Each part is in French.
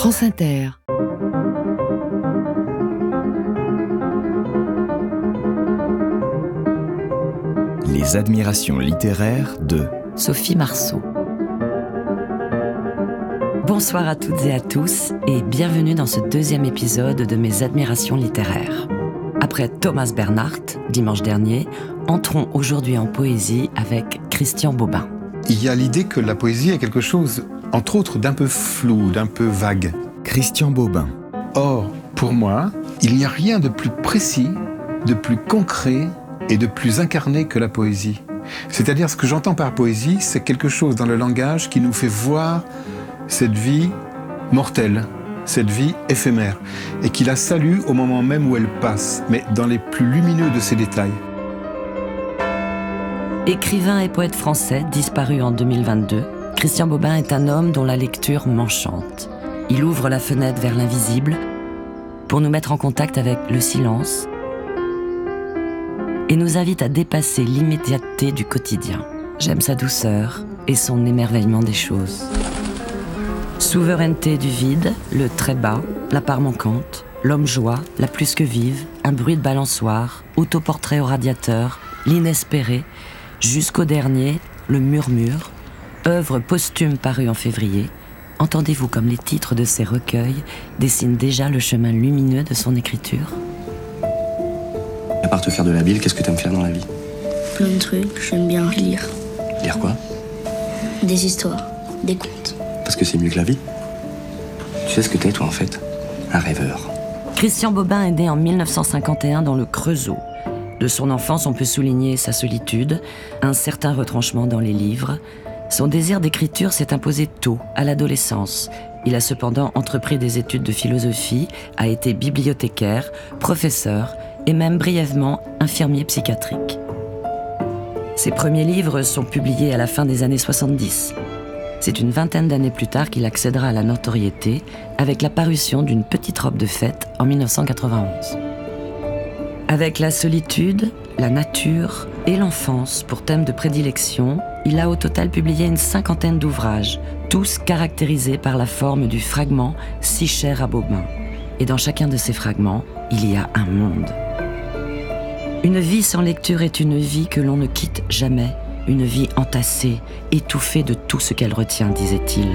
France Inter. Les admirations littéraires de Sophie Marceau. Bonsoir à toutes et à tous et bienvenue dans ce deuxième épisode de mes admirations littéraires. Après Thomas Bernhardt, dimanche dernier, entrons aujourd'hui en poésie avec Christian Bobin. Il y a l'idée que la poésie est quelque chose, entre autres, d'un peu flou, d'un peu vague. Christian Bobin. Or, pour moi, il n'y a rien de plus précis, de plus concret et de plus incarné que la poésie. C'est-à-dire, ce que j'entends par poésie, c'est quelque chose dans le langage qui nous fait voir cette vie mortelle, cette vie éphémère, et qui la salue au moment même où elle passe, mais dans les plus lumineux de ses détails. Écrivain et poète français disparu en 2022, Christian Bobin est un homme dont la lecture m'enchante. Il ouvre la fenêtre vers l'invisible pour nous mettre en contact avec le silence et nous invite à dépasser l'immédiateté du quotidien. J'aime sa douceur et son émerveillement des choses. Souveraineté du vide, le très bas, la part manquante, l'homme joie, la plus que vive, un bruit de balançoire, autoportrait au radiateur, l'inespéré, jusqu'au dernier, le murmure, œuvre posthume parue en février. Entendez-vous comme les titres de ces recueils dessinent déjà le chemin lumineux de son écriture ? À part te faire de la bile, qu'est-ce que t'aimes faire dans la vie ? Plein de trucs, j'aime bien lire. Lire quoi ? Des histoires, des contes. Parce que c'est mieux que la vie. Tu sais ce que t'es, toi, en fait ? Un rêveur. Christian Bobin est né en 1951 dans le Creusot. De son enfance, on peut souligner sa solitude, un certain retranchement dans les livres. Son désir d'écriture s'est imposé tôt, à l'adolescence. Il a cependant entrepris des études de philosophie, a été bibliothécaire, professeur et même brièvement infirmier psychiatrique. Ses premiers livres sont publiés à la fin des années 70. C'est une vingtaine d'années plus tard qu'il accédera à la notoriété avec la parution d'une petite robe de fête en 1991. Avec la solitude, la nature et l'enfance pour thème de prédilection, il a au total publié une 50aine d'ouvrages, tous caractérisés par la forme du fragment si cher à Bobin. Et dans chacun de ces fragments, il y a un monde. Une vie sans lecture est une vie que l'on ne quitte jamais, une vie entassée, étouffée de tout ce qu'elle retient, disait-il.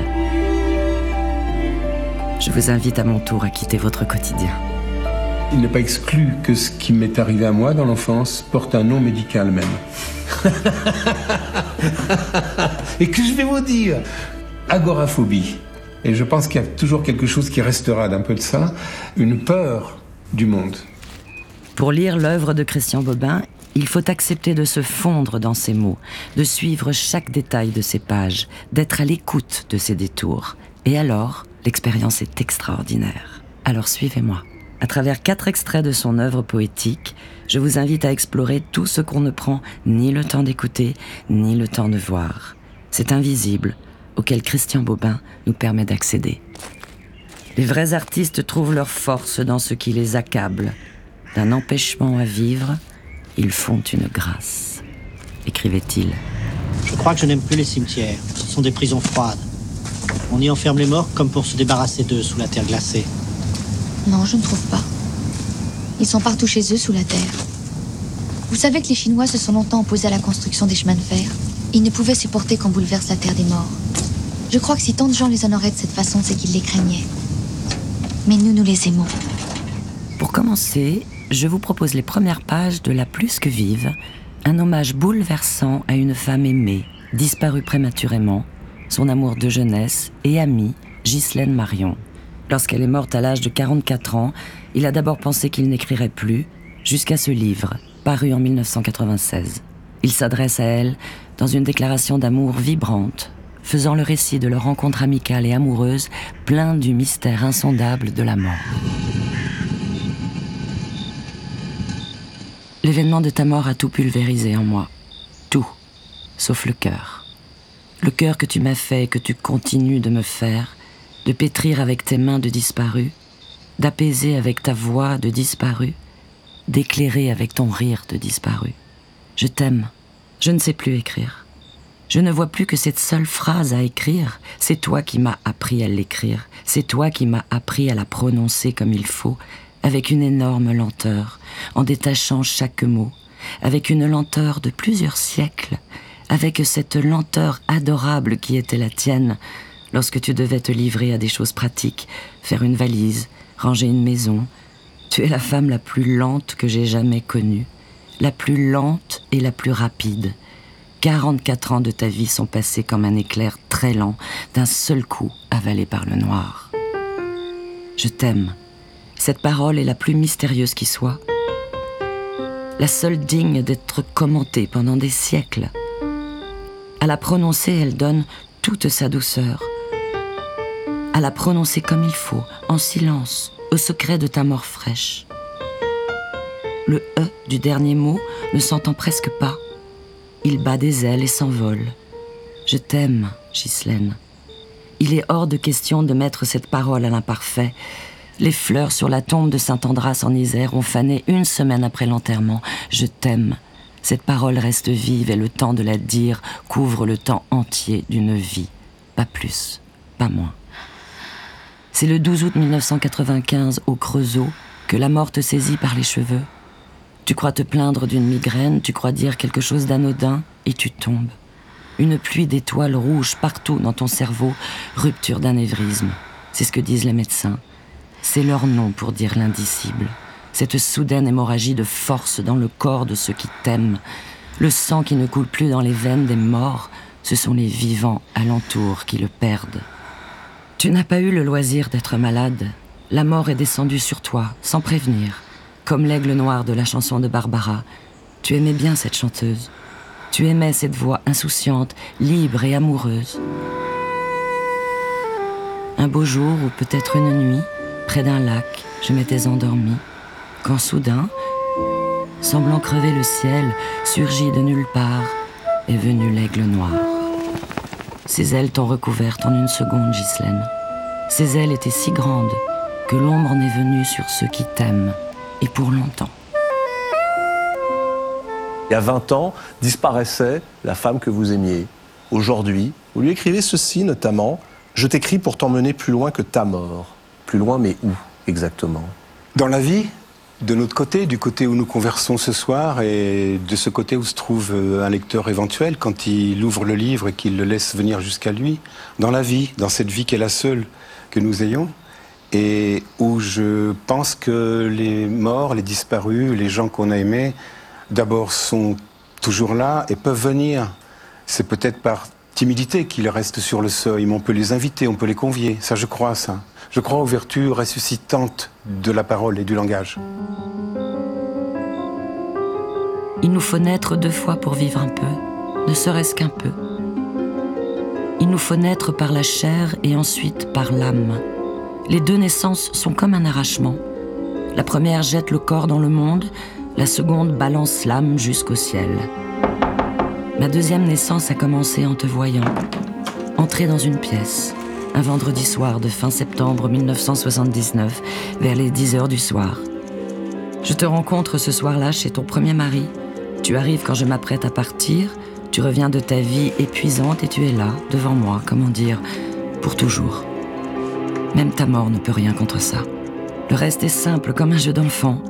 Je vous invite à mon tour à quitter votre quotidien. Il n'est pas exclu que ce qui m'est arrivé à moi dans l'enfance porte un nom médical même. Et que je vais vous dire, agoraphobie. Et je pense qu'il y a toujours quelque chose qui restera d'un peu de ça, une peur du monde. Pour lire l'œuvre de Christian Bobin, il faut accepter de se fondre dans ses mots, de suivre chaque détail de ses pages, d'être à l'écoute de ses détours. Et alors, l'expérience est extraordinaire. Alors suivez-moi. À travers 4 extraits de son œuvre poétique, je vous invite à explorer tout ce qu'on ne prend ni le temps d'écouter, ni le temps de voir. C'est invisible, auquel Christian Bobin nous permet d'accéder. Les vrais artistes trouvent leur force dans ce qui les accable. D'un empêchement à vivre, ils font une grâce, écrivait-il. Je crois que je n'aime plus les cimetières. Ce sont des prisons froides. On y enferme les morts comme pour se débarrasser d'eux sous la terre glacée. Non, je ne trouve pas. Ils sont partout chez eux, sous la terre. Vous savez que les Chinois se sont longtemps opposés à la construction des chemins de fer. Ils ne pouvaient supporter qu'on bouleverse la terre des morts. Je crois que si tant de gens les honoraient de cette façon, c'est qu'ils les craignaient. Mais nous les aimons. Pour commencer, je vous propose les premières pages de La plus que vive, un hommage bouleversant à une femme aimée, disparue prématurément, son amour de jeunesse et amie, Ghislaine Marion. Lorsqu'elle est morte à l'âge de 44 ans, il a d'abord pensé qu'il n'écrirait plus, jusqu'à ce livre, paru en 1996. Il s'adresse à elle dans une déclaration d'amour vibrante, faisant le récit de leur rencontre amicale et amoureuse, plein du mystère insondable de la mort. L'événement de ta mort a tout pulvérisé en moi. Tout, sauf le cœur. Le cœur que tu m'as fait et que tu continues de me faire, de pétrir avec tes mains de disparu, d'apaiser avec ta voix de disparu, d'éclairer avec ton rire de disparu. Je t'aime, je ne sais plus écrire. Je ne vois plus que cette seule phrase à écrire. C'est toi qui m'as appris à l'écrire. C'est toi qui m'as appris à la prononcer comme il faut, avec une énorme lenteur, en détachant chaque mot, avec une lenteur de plusieurs siècles, avec cette lenteur adorable qui était la tienne lorsque tu devais te livrer à des choses pratiques, faire une valise, ranger une maison. Tu es la femme la plus lente que j'ai jamais connue, la plus lente et la plus rapide. 44 ans de ta vie sont passés comme un éclair très lent, d'un seul coup avalé par le noir. Je t'aime. Cette parole est la plus mystérieuse qui soit, la seule digne d'être commentée pendant des siècles. À la prononcer, elle donne toute sa douceur. À la prononcer comme il faut, en silence, au secret de ta mort fraîche. Le « e » du dernier mot ne s'entend presque pas. Il bat des ailes et s'envole. Je t'aime, Ghislaine. Il est hors de question de mettre cette parole à l'imparfait. Les fleurs sur la tombe de Saint-Andras en Isère ont fané 1 semaine après l'enterrement. Je t'aime. Cette parole reste vive et le temps de la dire couvre le temps entier d'une vie. Pas plus, pas moins. C'est le 12 août 1995, au Creusot, que la mort te saisit par les cheveux. Tu crois te plaindre d'une migraine, tu crois dire quelque chose d'anodin, et tu tombes. Une pluie d'étoiles rouges partout dans ton cerveau, rupture d'anévrisme. C'est ce que disent les médecins. C'est leur nom pour dire l'indicible. Cette soudaine hémorragie de force dans le corps de ceux qui t'aiment. Le sang qui ne coule plus dans les veines des morts, ce sont les vivants alentour qui le perdent. Tu n'as pas eu le loisir d'être malade. La mort est descendue sur toi, sans prévenir. Comme l'aigle noir de la chanson de Barbara. Tu aimais bien cette chanteuse. Tu aimais cette voix insouciante, libre et amoureuse. Un beau jour, ou peut-être une nuit, près d'un lac, je m'étais endormie, quand soudain, semblant crever le ciel, surgit de nulle part, est venu l'aigle noir. Ses ailes t'ont recouverte en 1 seconde, Ghislaine. Ses ailes étaient si grandes que l'ombre en est venue sur ceux qui t'aiment, et pour longtemps. Il y a 20 ans, disparaissait la femme que vous aimiez. Aujourd'hui, vous lui écrivez ceci notamment: « Je t'écris pour t'emmener plus loin que ta mort. » Plus loin, mais où exactement? Dans la vie, de notre côté, du côté où nous conversons ce soir, et de ce côté où se trouve un lecteur éventuel quand il ouvre le livre et qu'il le laisse venir jusqu'à lui. Dans la vie, dans cette vie qui est la seule que nous ayons, et où je pense que les morts, les disparus, les gens qu'on a aimés, d'abord sont toujours là et peuvent venir. C'est peut-être par timidité qu'ils restent sur le seuil, mais on peut les inviter, on peut les convier. Ça, je crois, ça. Je crois aux vertus ressuscitantes de la parole et du langage. Il nous faut naître 2 fois pour vivre un peu, ne serait-ce qu'un peu. Il nous faut naître par la chair et ensuite par l'âme. Les 2 naissances sont comme un arrachement. La première jette le corps dans le monde, la seconde balance l'âme jusqu'au ciel. Ma 2e naissance a commencé en te voyant, entrer dans une pièce, un vendredi soir de fin septembre 1979, vers les 10h du soir. Je te rencontre ce soir-là chez ton premier mari. Tu arrives quand je m'apprête à partir, tu reviens de ta vie épuisante et tu es là, devant moi, comment dire, pour toujours. Même ta mort ne peut rien contre ça. Le reste est simple, comme un jeu d'enfant.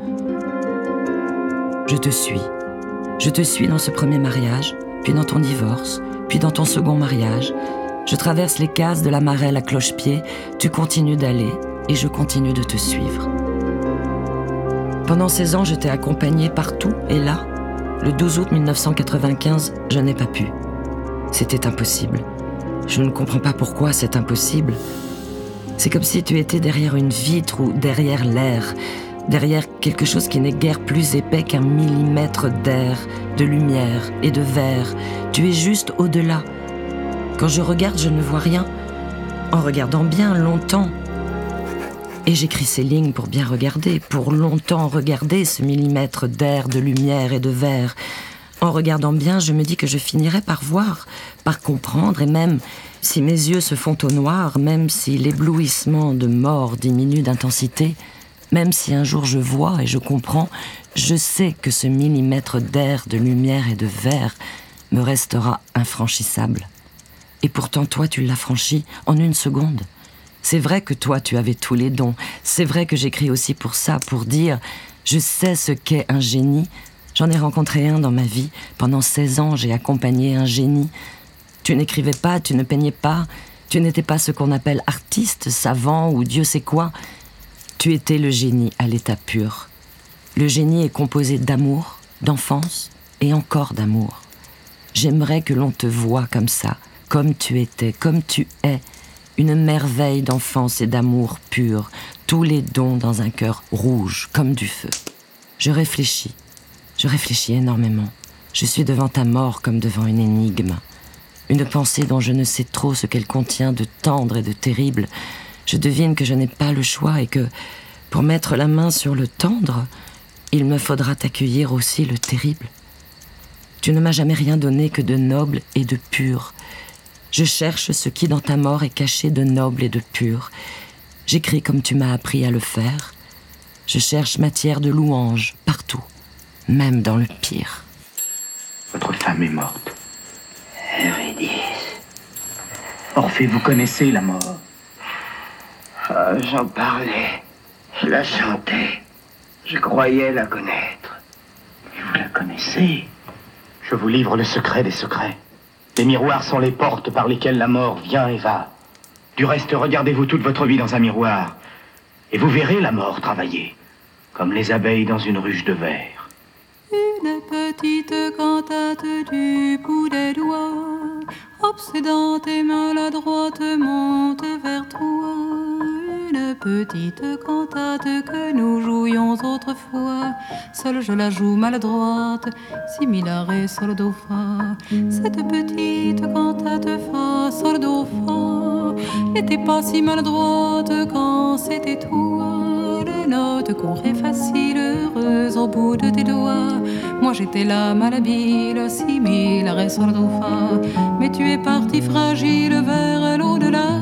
Je te suis. Je te suis dans ce premier mariage, puis dans ton divorce, puis dans ton second mariage. Je traverse les cases de la Marelle à cloche-pied, tu continues d'aller et je continue de te suivre. Pendant ces ans, je t'ai accompagné partout et là, le 12 août 1995, je n'ai pas pu. C'était impossible. Je ne comprends pas pourquoi c'est impossible. C'est comme si tu étais derrière une vitre ou derrière l'air, derrière quelque chose qui n'est guère plus épais qu'1 millimètre d'air, de lumière et de verre. Tu es juste au-delà. Quand je regarde, je ne vois rien. En regardant bien longtemps. Et j'écris ces lignes pour bien regarder, pour longtemps regarder ce millimètre d'air, de lumière et de verre. En regardant bien, je me dis que je finirai par voir, par comprendre, et même si mes yeux se font au noir, même si l'éblouissement de mort diminue d'intensité, même si un jour je vois et je comprends, je sais que ce millimètre d'air, de lumière et de verre me restera infranchissable. Et pourtant, toi, tu l'as franchi en 1 seconde. C'est vrai que toi, tu avais tous les dons. C'est vrai que j'écris aussi pour ça, pour dire « Je sais ce qu'est un génie ». J'en ai rencontré un dans ma vie. Pendant 16 ans, j'ai accompagné un génie. Tu n'écrivais pas, tu ne peignais pas. Tu n'étais pas ce qu'on appelle artiste, savant ou Dieu sait quoi. Tu étais le génie à l'état pur. Le génie est composé d'amour, d'enfance et encore d'amour. J'aimerais que l'on te voie comme ça, comme tu étais, comme tu es. Une merveille d'enfance et d'amour pur, tous les dons dans un cœur rouge, comme du feu. Je réfléchis énormément. Je suis devant ta mort comme devant une énigme. Une pensée dont je ne sais trop ce qu'elle contient de tendre et de terrible. Je devine que je n'ai pas le choix et que, pour mettre la main sur le tendre, il me faudra t'accueillir aussi le terrible. Tu ne m'as jamais rien donné que de noble et de pur. Je cherche ce qui dans ta mort est caché de noble et de pur. J'écris comme tu m'as appris à le faire. Je cherche matière de louange partout, même dans le pire. Votre femme est morte. Eurydice. Orphée, vous connaissez la mort? J'en parlais. Je la chantais. Je croyais la connaître. Et vous la connaissez? Je vous livre le secret des secrets. Les miroirs sont les portes par lesquelles la mort vient et va. Du reste, regardez-vous toute votre vie dans un miroir, et vous verrez la mort travailler, comme les abeilles dans une ruche de verre. Une petite cantate du bout des doigts, obsédante et maladroite, monte vers toi. Une petite cantate que nous jouions autrefois, seule je la joue maladroite, si mi la ré sol do fa. Cette petite cantate fa sol do fa n'était pas si maladroite quand c'était toi. Les notes couraient faciles, heureuses au bout de tes doigts. Moi j'étais là malhabile, si mi la ré sol do fa. Mais tu es parti fragile vers l'au-delà,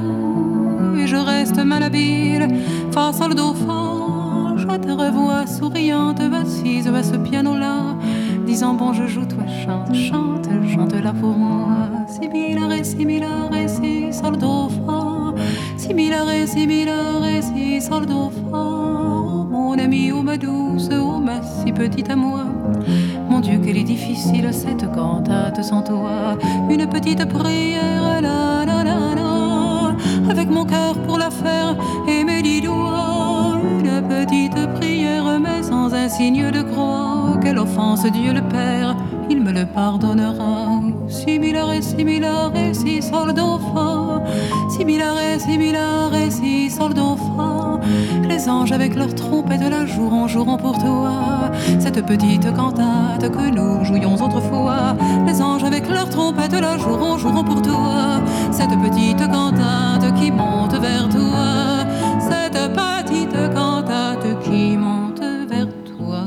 et je reste malhabile face au do fa. Je te revois souriante, assise à ce piano-là, disant bon je joue, toi chante, chante, chante-la pour moi. Si mi la ré, si mi la ré, si sol do fa. Si mi la ré, si mi la ré, si sol do fa. Oh, mon ami, oh ma douce, oh ma si petite à moi. Mon Dieu, qu'elle est difficile cette cantate sans toi. Une petite prière, la la la la, avec mon cœur pour la faire et mes 10 doigts. Une petite prière, mais sans un signe de croix. Quelle offense Dieu le Père, il me le pardonnera. Si mi la ré, si mi la ré, si sol do fa. Si mi la ré, si mi la ré, si sol do fa. Les anges avec leurs trompettes la joueront pour toi. Cette petite cantate que nous jouions autrefois. Les anges avec leurs trompettes la joueront pour toi. Cette petite cantate qui monte vers toi. Cette petite cantate qui monte vers toi.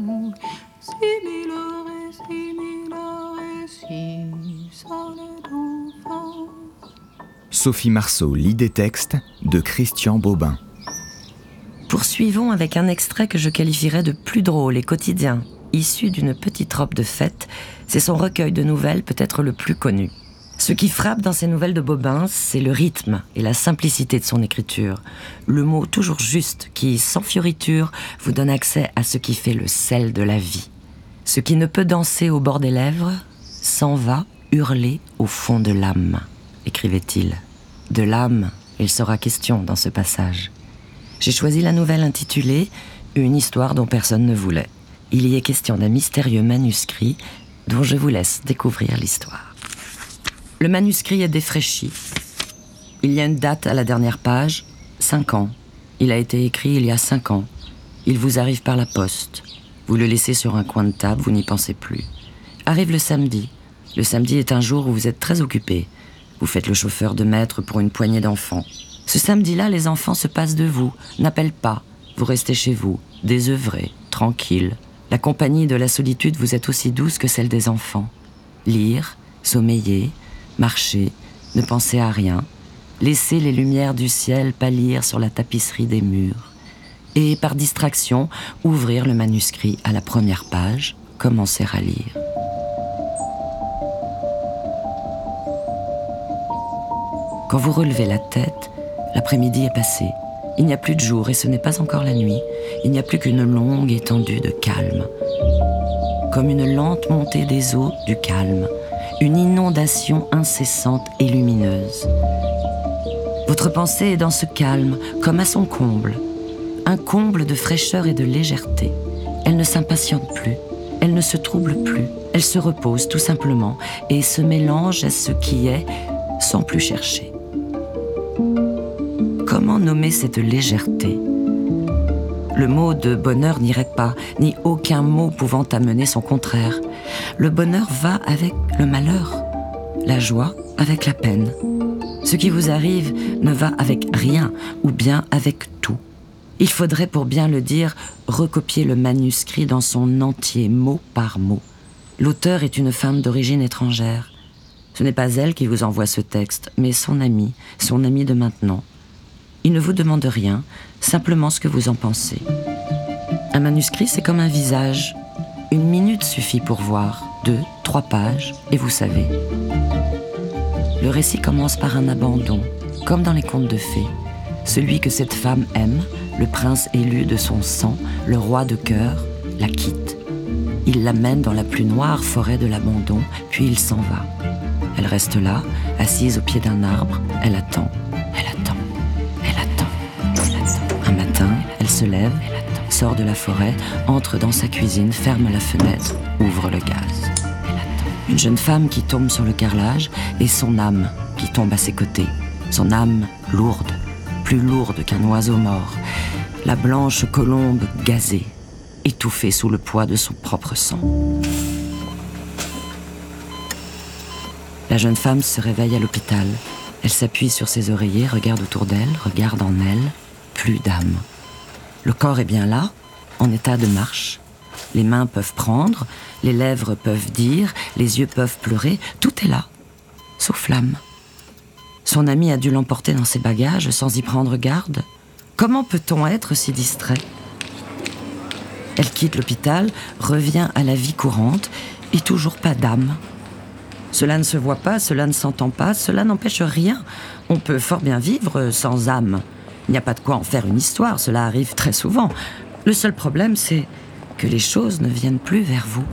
Si mi la ré, si mi la ré, si sol do fa. Sophie Marceau lit des textes de Christian Bobin. Poursuivons avec un extrait que je qualifierais de plus drôle et quotidien. Issu d'une petite robe de fête, c'est son recueil de nouvelles peut-être le plus connu. Ce qui frappe dans ces nouvelles de Bobin, c'est le rythme et la simplicité de son écriture. Le mot toujours juste qui, sans fioriture, vous donne accès à ce qui fait le sel de la vie. Ce qui ne peut danser au bord des lèvres s'en va hurler au fond de l'âme, écrivait-il. De l'âme, il sera question dans ce passage. J'ai choisi la nouvelle intitulée « Une histoire dont personne ne voulait ». Il y est question d'un mystérieux manuscrit dont je vous laisse découvrir l'histoire. Le manuscrit est défraîchi. Il y a une date à la dernière page, 5 ans. Il a été écrit il y a 5 ans. Il vous arrive par la poste. Vous le laissez sur un coin de table, vous n'y pensez plus. Arrive le samedi. Le samedi est un jour où vous êtes très occupé. Vous faites le chauffeur de maître pour une poignée d'enfants. Ce samedi-là, les enfants se passent de vous, n'appellent pas. Vous restez chez vous, désœuvrés, tranquilles. La compagnie de la solitude vous est aussi douce que celle des enfants. Lire, sommeiller, marcher, ne penser à rien. Laisser les lumières du ciel pâlir sur la tapisserie des murs. Et, par distraction, ouvrir le manuscrit à la première page, commencer à lire. Quand vous relevez la tête, l'après-midi est passé. Il n'y a plus de jour et ce n'est pas encore la nuit. Il n'y a plus qu'une longue étendue de calme. Comme une lente montée des eaux du calme, une inondation incessante et lumineuse. Votre pensée est dans ce calme, comme à son comble. Un comble de fraîcheur et de légèreté. Elle ne s'impatiente plus, elle ne se trouble plus, elle se repose tout simplement et se mélange à ce qui est sans plus chercher. Comment nommer cette légèreté ? Le mot de bonheur n'irait pas, ni aucun mot pouvant amener son contraire. Le bonheur va avec le malheur, la joie avec la peine. Ce qui vous arrive ne va avec rien, ou bien avec tout. Il faudrait, pour bien le dire, recopier le manuscrit dans son entier, mot par mot. L'auteur est une femme d'origine étrangère. Ce n'est pas elle qui vous envoie ce texte, mais son ami de maintenant. Il ne vous demande rien, simplement ce que vous en pensez. Un manuscrit, c'est comme un visage. Une minute suffit pour voir, 2, 3 pages, et vous savez. Le récit commence par un abandon, comme dans les contes de fées. Celui que cette femme aime, le prince élu de son sang, le roi de cœur, la quitte. Il l'amène dans la plus noire forêt de l'abandon, puis il s'en va. Elle reste là, assise au pied d'un arbre, elle attend, elle attend, elle attend, elle attend. Un matin, elle se lève, sort de la forêt, entre dans sa cuisine, ferme la fenêtre, ouvre le gaz. Une jeune femme qui tombe sur le carrelage et son âme qui tombe à ses côtés. Son âme lourde, plus lourde qu'un oiseau mort. La blanche colombe gazée, étouffée sous le poids de son propre sang. La jeune femme se réveille à l'hôpital. Elle s'appuie sur ses oreillers, regarde autour d'elle, regarde en elle. Plus d'âme. Le corps est bien là, en état de marche. Les mains peuvent prendre, les lèvres peuvent dire, les yeux peuvent pleurer. Tout est là, sauf l'âme. Son ami a dû l'emporter dans ses bagages sans y prendre garde. Comment peut-on être si distrait ? Elle quitte l'hôpital, revient à la vie courante et toujours pas d'âme. Cela ne se voit pas, cela ne s'entend pas, cela n'empêche rien. On peut fort bien vivre sans âme. Il n'y a pas de quoi en faire une histoire, cela arrive très souvent. Le seul problème, c'est que les choses ne viennent plus vers vous.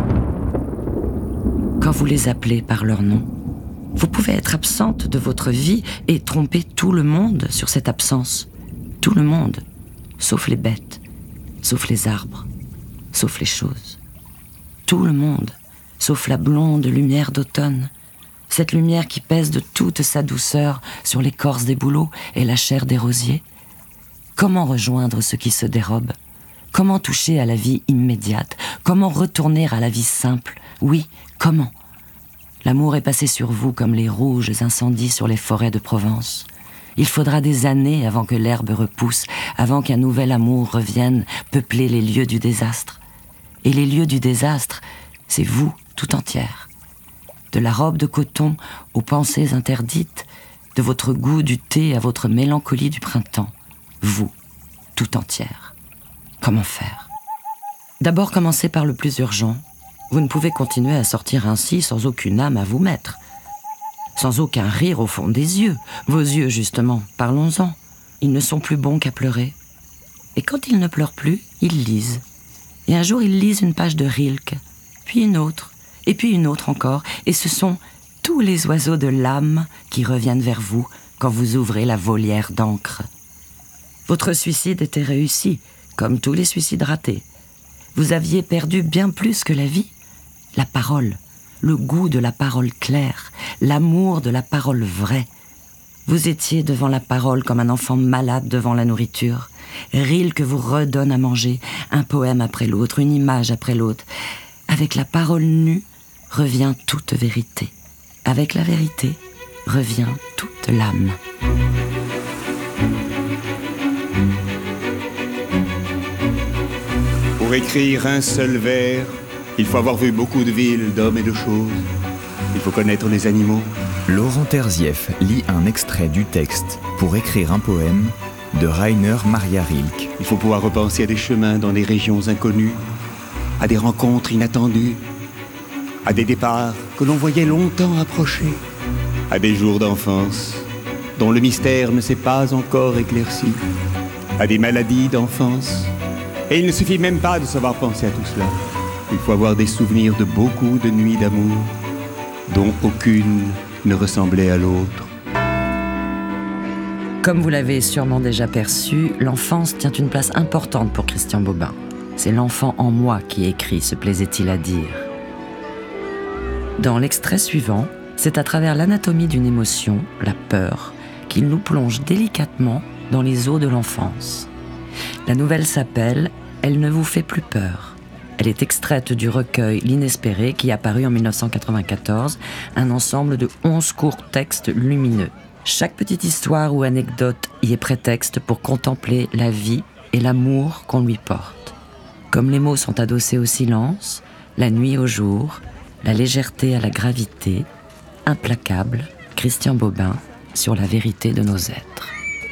Quand vous les appelez par leur nom, vous pouvez être absente de votre vie et tromper tout le monde sur cette absence. Tout le monde, sauf les bêtes, sauf les arbres, sauf les choses. Tout le monde, sauf la blonde lumière d'automne. Cette lumière qui pèse de toute sa douceur sur l'écorce des bouleaux et la chair des rosiers. Comment rejoindre ce qui se dérobe ? Comment toucher à la vie immédiate ? Comment retourner à la vie simple ? Oui, comment ? L'amour est passé sur vous comme les rouges incendies sur les forêts de Provence. Il faudra des années avant que l'herbe repousse, avant qu'un nouvel amour revienne peupler les lieux du désastre. Et les lieux du désastre, c'est vous tout entière. De la robe de coton aux pensées interdites, de votre goût du thé à votre mélancolie du printemps. Vous, tout entière. Comment faire ? D'abord, commencez par le plus urgent. Vous ne pouvez continuer à sortir ainsi sans aucune âme à vous mettre. Sans aucun rire au fond des yeux. Vos yeux, justement, parlons-en. Ils ne sont plus bons qu'à pleurer. Et quand ils ne pleurent plus, ils lisent. Et un jour, ils lisent une page de Rilke, puis une autre, et puis une autre encore. Et ce sont tous les oiseaux de l'âme qui reviennent vers vous quand vous ouvrez la volière d'encre. Votre suicide était réussi, comme tous les suicides ratés. Vous aviez perdu bien plus que la vie. La parole, le goût de la parole claire, l'amour de la parole vraie. Vous étiez devant la parole comme un enfant malade devant la nourriture. Rilke vous redonne à manger, un poème après l'autre, une image après l'autre. Avec la parole nue revient toute vérité. Avec la vérité revient toute l'âme. Pour écrire un seul vers, il faut avoir vu beaucoup de villes, d'hommes et de choses. Il faut connaître les animaux. Laurent Terzieff lit un extrait du texte Pour écrire un poème de Rainer Maria Rilke. Il faut pouvoir repenser à des chemins dans des régions inconnues, à des rencontres inattendues, à des départs que l'on voyait longtemps approcher, à des jours d'enfance dont le mystère ne s'est pas encore éclairci, à des maladies d'enfance. Et il ne suffit même pas de savoir penser à tout cela. Il faut avoir des souvenirs de beaucoup de nuits d'amour, dont aucune ne ressemblait à l'autre. Comme vous l'avez sûrement déjà perçu, l'enfance tient une place importante pour Christian Bobin. C'est l'enfant en moi qui écrit, se plaisait-il à dire. Dans l'extrait suivant, c'est à travers l'anatomie d'une émotion, la peur, qu'il nous plonge délicatement dans les eaux de l'enfance. La nouvelle s'appelle « Elle ne vous fait plus peur ». Elle est extraite du recueil L'Inespéré qui a paru en 1994, un ensemble de 11 courts textes lumineux. Chaque petite histoire ou anecdote y est prétexte pour contempler la vie et l'amour qu'on lui porte. Comme les mots sont adossés au silence, la nuit au jour, la légèreté à la gravité, implacable, Christian Bobin sur la vérité de nos êtres.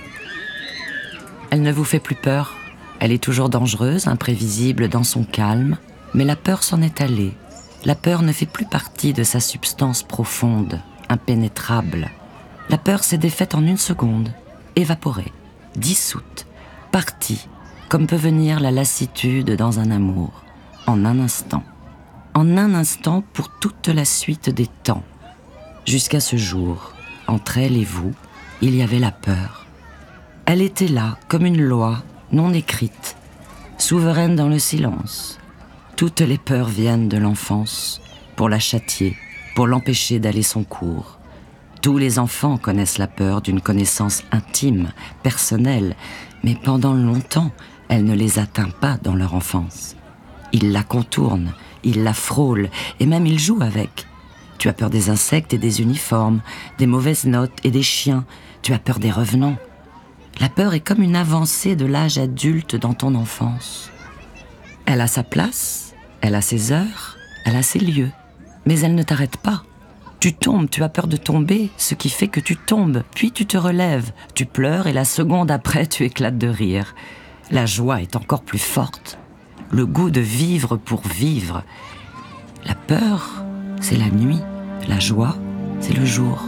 Elle ne vous fait plus peur. Elle est toujours dangereuse, imprévisible dans son calme, mais la peur s'en est allée. La peur ne fait plus partie de sa substance profonde, impénétrable. La peur s'est défaite en une seconde, évaporée, dissoute, partie, comme peut venir la lassitude dans un amour, en un instant. En un instant pour toute la suite des temps. Jusqu'à ce jour, entre elle et vous, il y avait la peur. Elle était là, comme une loi, non écrite, souveraine dans le silence. Toutes les peurs viennent de l'enfance, pour la châtier, pour l'empêcher d'aller son cours. Tous les enfants connaissent la peur d'une connaissance intime, personnelle, mais pendant longtemps, elle ne les atteint pas dans leur enfance. Ils la contournent, ils la frôlent, et même ils jouent avec. Tu as peur des insectes et des uniformes, des mauvaises notes et des chiens, tu as peur des revenants. La peur est comme une avancée de l'âge adulte dans ton enfance. Elle a sa place, elle a ses heures, elle a ses lieux, mais elle ne t'arrête pas. Tu tombes, tu as peur de tomber, ce qui fait que tu tombes, puis tu te relèves, tu pleures et la seconde après tu éclates de rire. La joie est encore plus forte, le goût de vivre pour vivre. La peur, c'est la nuit, la joie, c'est le jour.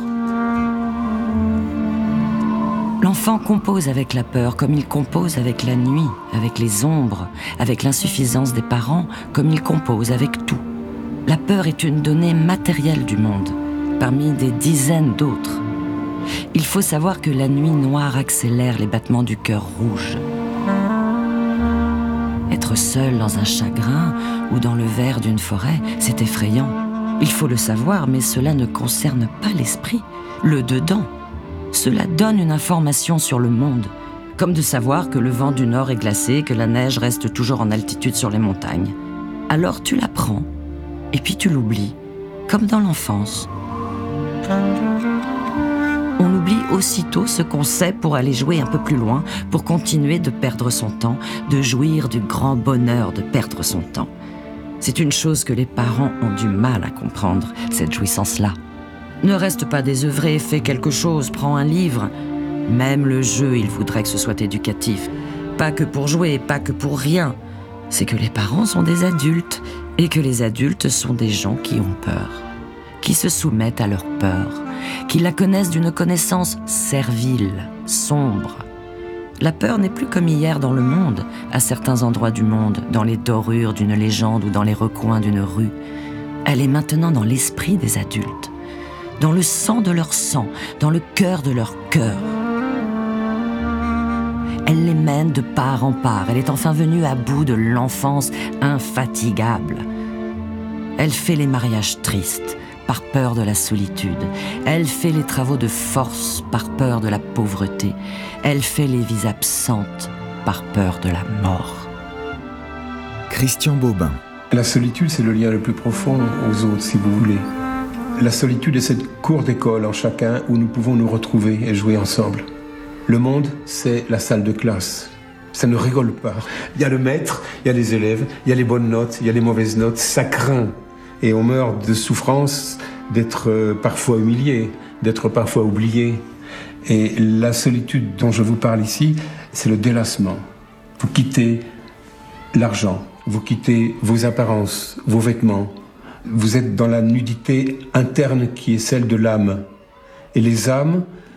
L'enfant compose avec la peur comme il compose avec la nuit, avec les ombres, avec l'insuffisance des parents, comme il compose avec tout. La peur est une donnée matérielle du monde, parmi des dizaines d'autres. Il faut savoir que la nuit noire accélère les battements du cœur rouge. Être seul dans un chagrin ou dans le vert d'une forêt, c'est effrayant. Il faut le savoir, mais cela ne concerne pas l'esprit, le dedans. Cela donne une information sur le monde, comme de savoir que le vent du nord est glacé, que la neige reste toujours en altitude sur les montagnes. Alors tu l'apprends, et puis tu l'oublies, comme dans l'enfance. On oublie aussitôt ce qu'on sait pour aller jouer un peu plus loin, pour continuer de perdre son temps, de jouir du grand bonheur de perdre son temps. C'est une chose que les parents ont du mal à comprendre, cette jouissance-là. Ne reste pas désœuvré, fais quelque chose, prends un livre. Même le jeu, il voudrait que ce soit éducatif. Pas que pour jouer, pas que pour rien. C'est que les parents sont des adultes et que les adultes sont des gens qui ont peur, qui se soumettent à leur peur, qui la connaissent d'une connaissance servile, sombre. La peur n'est plus comme hier dans le monde, à certains endroits du monde, dans les dorures d'une légende ou dans les recoins d'une rue. Elle est maintenant dans l'esprit des adultes, dans le sang de leur sang, dans le cœur de leur cœur. Elle les mène de part en part. Elle est enfin venue à bout de l'enfance infatigable. Elle fait les mariages tristes, par peur de la solitude. Elle fait les travaux de force, par peur de la pauvreté. Elle fait les vies absentes, par peur de la mort. Christian Bobin. La solitude, c'est le lien le plus profond aux autres, si vous voulez. La solitude est cette cour d'école en chacun où nous pouvons nous retrouver et jouer ensemble. Le monde, c'est la salle de classe. Ça ne rigole pas. Il y a le maître, il y a les élèves, il y a les bonnes notes, il y a les mauvaises notes. Ça craint. Et on meurt de souffrance, d'être parfois humilié, d'être parfois oublié. Et la solitude dont je vous parle ici, c'est le délassement. Vous quittez l'argent, vous quittez vos apparences, vos vêtements. Vous êtes dans la nudité interne qui est celle de l'âme. Et les âmes,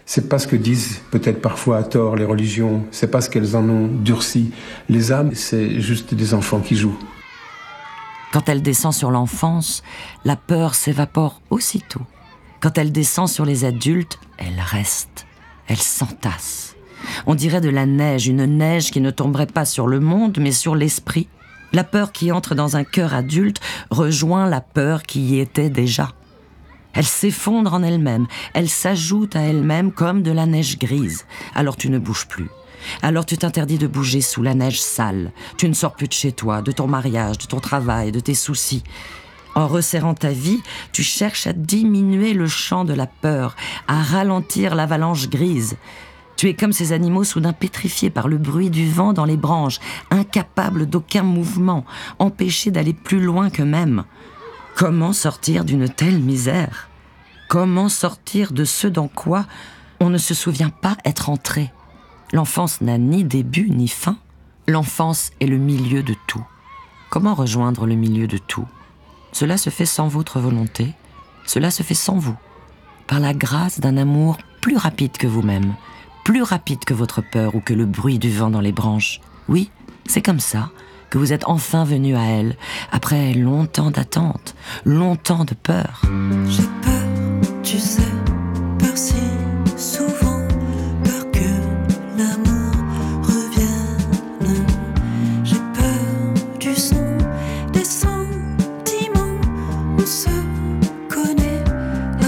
C'est pas ce que disent peut-être parfois à tort les religions, c'est pas ce qu'elles en ont durci. Les âmes, c'est juste des enfants qui jouent. Quand elle descend sur l'enfance, la peur s'évapore aussitôt. Quand elle descend sur les adultes, elle reste, elle s'entasse. On dirait de la neige, une neige qui ne tomberait pas sur le monde, mais sur l'esprit. La peur qui entre dans un cœur adulte rejoint la peur qui y était déjà. Elle s'effondre en elle-même, elle s'ajoute à elle-même comme de la neige grise. Alors tu ne bouges plus. Alors tu t'interdis de bouger sous la neige sale. Tu ne sors plus de chez toi, de ton mariage, de ton travail, de tes soucis. En resserrant ta vie, tu cherches à diminuer le champ de la peur, à ralentir l'avalanche grise. Tu es comme ces animaux soudain pétrifiés par le bruit du vent dans les branches, incapables d'aucun mouvement, empêchés d'aller plus loin qu'eux-mêmes. Comment sortir d'une telle misère ? Comment sortir de ce dans quoi on ne se souvient pas être entré ? L'enfance n'a ni début ni fin. L'enfance est le milieu de tout. Comment rejoindre le milieu de tout ? Cela se fait sans votre volonté, cela se fait sans vous, par la grâce d'un amour plus rapide que vous-même, plus rapide que votre peur ou que le bruit du vent dans les branches. Oui, c'est comme ça que vous êtes enfin venu à elle, après longtemps d'attente, longtemps de peur. J'ai peur, tu sais, peur si souvent, peur que l'amour revienne. J'ai peur du son, des sentiments, on se connaît à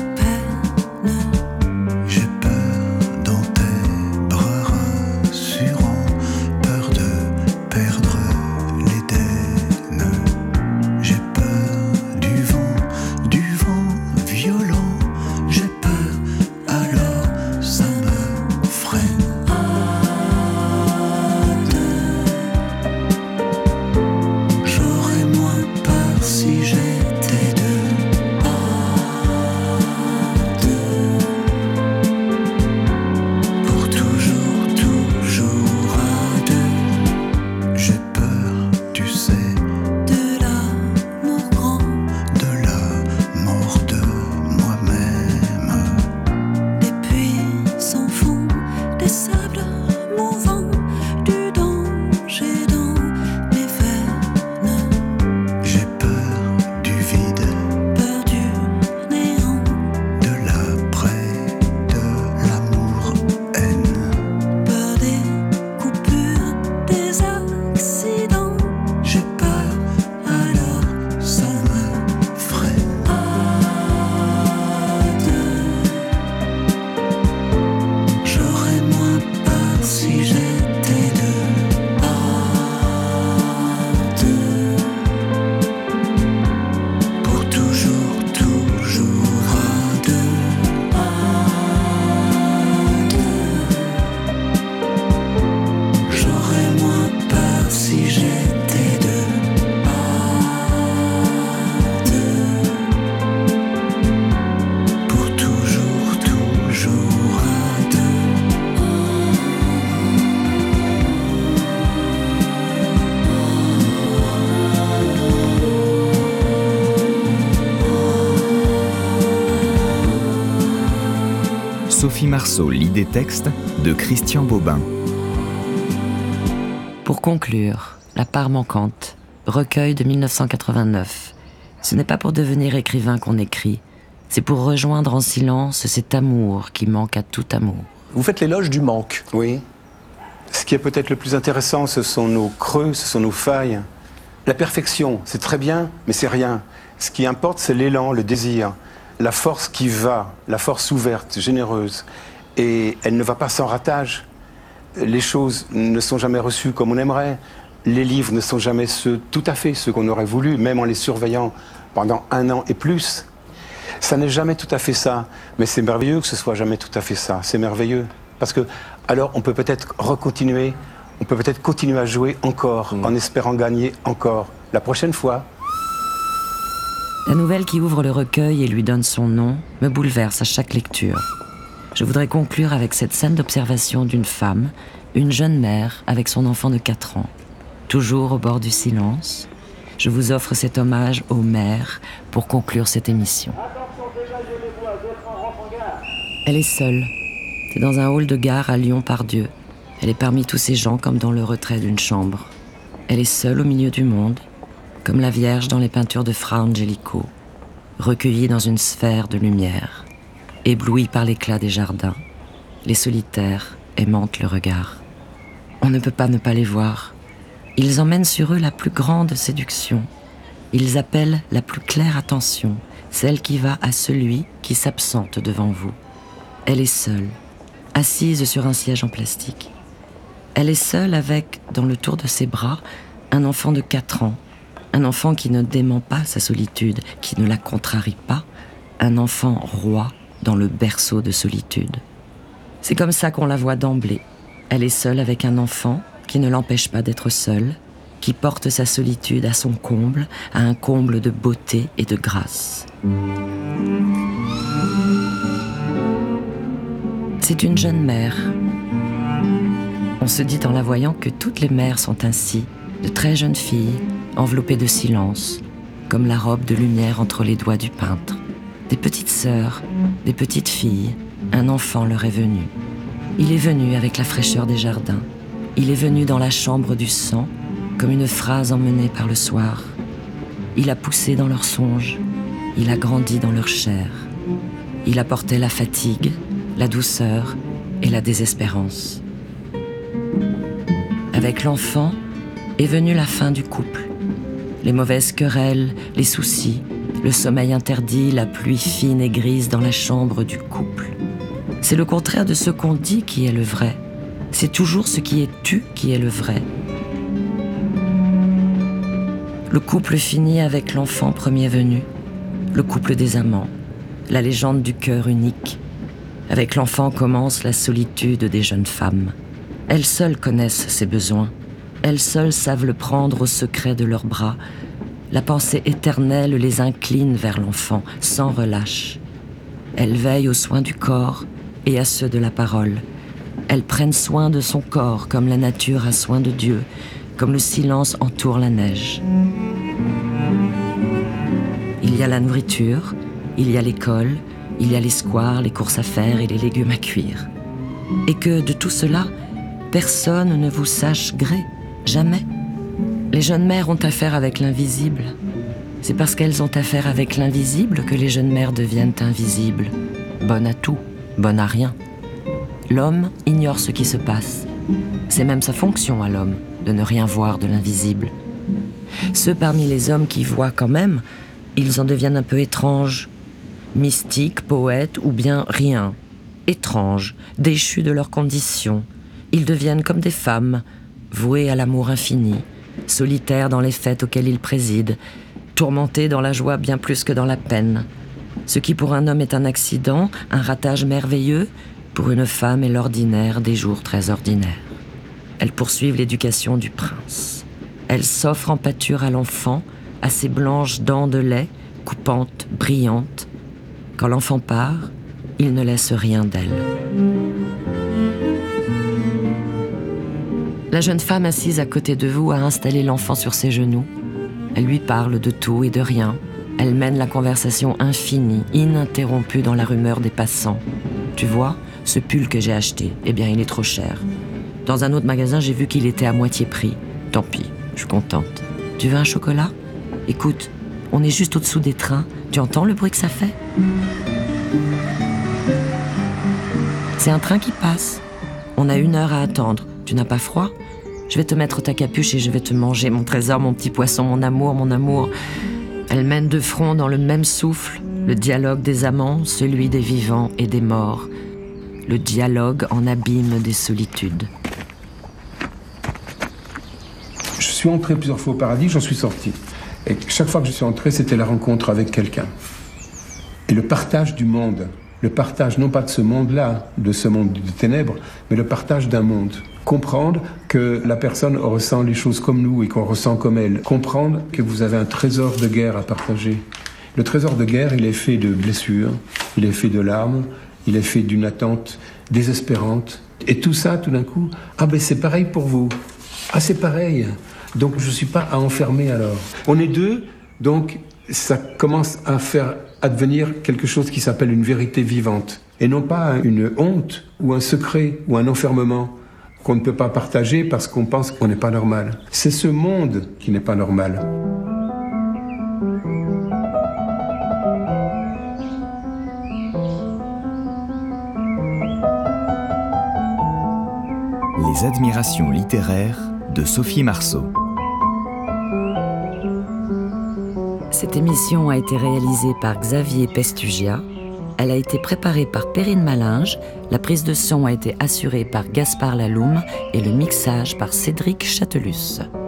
peine. J'ai peur dans tes bras rassurants, peur de perdre l'Éden. J'ai peur du vent violent. J'ai peur, alors ça me freine. J'aurais moins peur si j'étais deux. Pour toujours, toujours à deux. J'ai peur, tu sais, De l'amour grand, de la mort de moi-même. des puits sans fond, des sables mouvants, du danger dans mes veines. J'ai peur du vide, Peur du néant, de l'après, de l'amour-haine. peur des coupures, des accidents. J'ai peur, alors ça me freine. J'aurais moins peur si j'étais deux. Pour toujours, toujours à deux. J'aurais moins peur si j'étais deux. Pour toujours, toujours à deux. Sophie Marceau lit des textes de Christian Bobin. Pour conclure, La part manquante, recueil de 1989. Ce n'est pas pour devenir écrivain qu'on écrit, c'est pour rejoindre en silence cet amour qui manque à tout amour. Vous faites l'éloge du manque. Oui. Ce qui est peut-être le plus intéressant, ce sont nos creux, ce sont nos failles. La perfection, c'est très bien, mais c'est rien. Ce qui importe, c'est l'élan, le désir, la force qui va, la force ouverte, généreuse. Et elle ne va pas sans ratage. Les choses ne sont jamais reçues comme on aimerait. Les livres ne sont jamais tout à fait ceux qu'on aurait voulu, même en les surveillant pendant 1 an et plus. Ça n'est jamais tout à fait ça, mais c'est merveilleux que ce soit jamais tout à fait ça. C'est merveilleux. Parce que, alors, on peut peut-être recontinuer, on peut peut-être continuer à jouer encore, en espérant gagner encore. La prochaine fois. La nouvelle qui ouvre le recueil et lui donne son nom me bouleverse à chaque lecture. Je voudrais conclure avec cette scène d'observation d'une femme, une jeune mère avec son enfant de 4 ans. Toujours au bord du silence, je vous offre cet hommage aux mères pour conclure cette émission. Elle est seule. C'est dans un hall de gare à Lyon-Pardieu. Elle est parmi tous ces gens comme dans le retrait d'une chambre. Elle est seule au milieu du monde, comme la Vierge dans les peintures de Fra Angelico, recueillie dans une sphère de lumière, éblouie par l'éclat des jardins. Les solitaires aimantent le regard. On ne peut pas ne pas les voir. Ils emmènent sur eux la plus grande séduction. Ils appellent la plus claire attention, celle qui va à celui qui s'absente devant vous. Elle est seule, assise sur un siège en plastique. Elle est seule avec, dans le tour de ses bras, un enfant de 4 ans. Un enfant qui ne dément pas sa solitude, qui ne la contrarie pas. Un enfant roi dans le berceau de solitude. C'est comme ça qu'on la voit d'emblée. Elle est seule avec un enfant qui ne l'empêche pas d'être seule, qui porte sa solitude à son comble, à un comble de beauté et de grâce. C'est une jeune mère. On se dit en la voyant que toutes les mères sont ainsi, de très jeunes filles, enveloppées de silence, comme la robe de lumière entre les doigts du peintre. Des petites sœurs, des petites filles, un enfant leur est venu. Il est venu avec la fraîcheur des jardins. Il est venu dans la chambre du sang, comme une phrase emmenée par le soir. Il a poussé dans leurs songes, il a grandi dans leur chair. Il apportait la fatigue, la douceur et la désespérance. Avec l'enfant est venue la fin du couple. Les mauvaises querelles, les soucis, le sommeil interdit, la pluie fine et grise dans la chambre du couple. C'est le contraire de ce qu'on dit qui est le vrai. C'est toujours ce qui est tu qui est le vrai. Le couple finit avec l'enfant premier venu, le couple des amants, la légende du cœur unique. Avec l'enfant commence la solitude des jeunes femmes. Elles seules connaissent ses besoins. Elles seules savent le prendre au secret de leurs bras. La pensée éternelle les incline vers l'enfant, sans relâche. Elles veillent aux soins du corps et à ceux de la parole. Elles prennent soin de son corps comme la nature a soin de Dieu, comme le silence entoure la neige. Il y a la nourriture, il y a l'école, il y a les squares, les courses à faire et les légumes à cuire. Et que de tout cela, personne ne vous sache gré, jamais. Les jeunes mères ont affaire avec l'invisible. C'est parce qu'elles ont affaire avec l'invisible que les jeunes mères deviennent invisibles. Bonnes à tout, bonnes à rien. L'homme ignore ce qui se passe. C'est même sa fonction à l'homme, de ne rien voir de l'invisible. Ceux parmi les hommes qui voient quand même, ils en deviennent un peu étranges. Mystiques, poètes ou bien rien. Étranges, déchus de leur condition. Ils deviennent comme des femmes, voués à l'amour infini, solitaires dans les fêtes auxquelles ils président, tourmentés dans la joie bien plus que dans la peine. Ce qui pour un homme est un accident, un ratage merveilleux, pour une femme est l'ordinaire des jours très ordinaires. Elles poursuivent l'éducation du prince. Elles s'offrent en pâture à l'enfant, à ses blanches dents de lait, coupantes, brillantes. Quand l'enfant part, il ne laisse rien d'elle. La jeune femme assise à côté de vous a installé l'enfant sur ses genoux. Elle lui parle de tout et de rien. Elle mène la conversation infinie, ininterrompue dans la rumeur des passants. Tu vois, ce pull que j'ai acheté, eh bien il est trop cher. Dans un autre magasin, j'ai vu qu'il était à moitié prix. Tant pis, je suis contente. Tu veux un chocolat ? Écoute, on est juste au-dessous des trains. Tu entends le bruit que ça fait ? C'est un train qui passe. On a 1 heure à attendre. Tu n'as pas froid ? Je vais te mettre ta capuche et je vais te manger, mon trésor, mon petit poisson, mon amour, mon amour. Elle mène de front dans le même souffle, le dialogue des amants, celui des vivants et des morts. Le dialogue en abîme des solitudes. Je suis entré plusieurs fois au paradis, j'en suis sorti. Et chaque fois que je suis entré, c'était la rencontre avec quelqu'un. Et le partage du monde. Le partage, non pas de ce monde-là, de ce monde de ténèbres, mais le partage d'un monde. Comprendre que la personne ressent les choses comme nous et qu'on ressent comme elle. Comprendre que vous avez un trésor de guerre à partager. Le trésor de guerre, il est fait de blessures, il est fait de larmes, il est fait d'une attente désespérante. Et tout ça, tout d'un coup, ah ben c'est pareil pour vous. Ah c'est pareil. Donc je ne suis pas à enfermer alors. On est deux, donc ça commence à devenir quelque chose qui s'appelle une vérité vivante. et non pas une honte ou un secret ou un enfermement qu'on ne peut pas partager parce qu'on pense qu'on n'est pas normal. C'est ce monde qui n'est pas normal. Les admirations littéraires de Sophie Marceau. Cette émission a été réalisée par Xavier Pestugia. Elle a été préparée par Perrine Malinge. La prise de son a été assurée par Gaspard Laloum et le mixage par Cédric Châtelus.